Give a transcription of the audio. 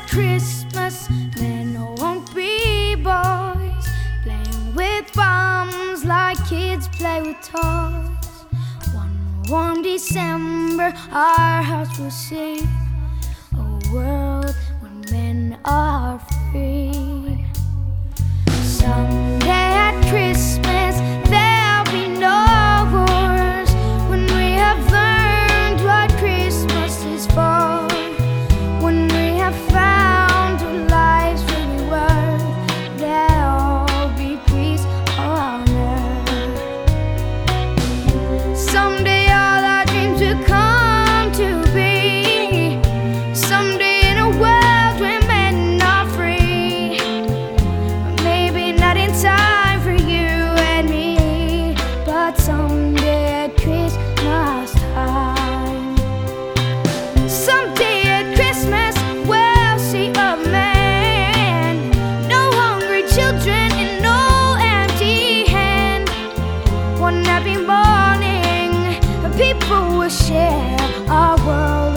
Christmas, men won't be boys, playing with bombs like kids play with toys. One warm December, our house will see a world where men are free. Someday at Christmas, there'll be no wars, when we have learned what Christmas is for, when we have found what life's really worth. There'll be peace on earth. Someday all our dreams will come to be. Someday in a world where men are free. Maybe not in time for you and me, but someday at Christmas time. Someday at Christmas we'll see a man, no hungry children and no empty hand. One happy morning, people will share our world